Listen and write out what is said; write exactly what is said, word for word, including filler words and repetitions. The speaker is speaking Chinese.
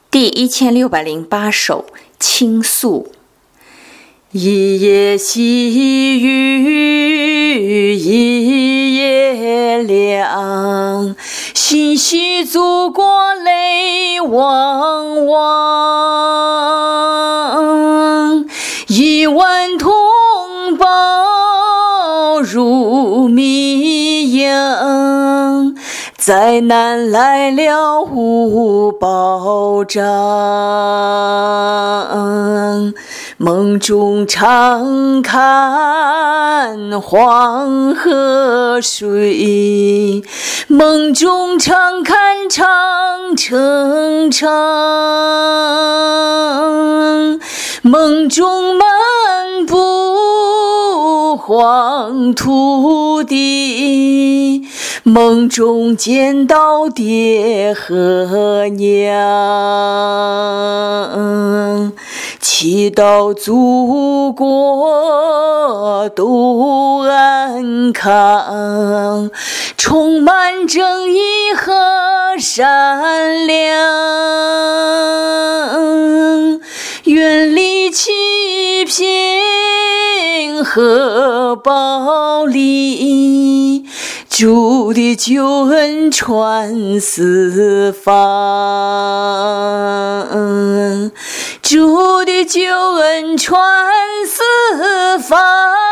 第一千六百零八首倾诉。 一夜细雨一夜凉，心系祖国泪汪汪，亿万同胞如谜样，灾难来了无保障，梦中常看黄河水，梦中常看长城长，梦中漫步黄土地，梦中见到爹和娘，祈祷祖国都安康，充满正义和善良，远离欺骗和暴力，主的救恩传四方，主的救恩传四方。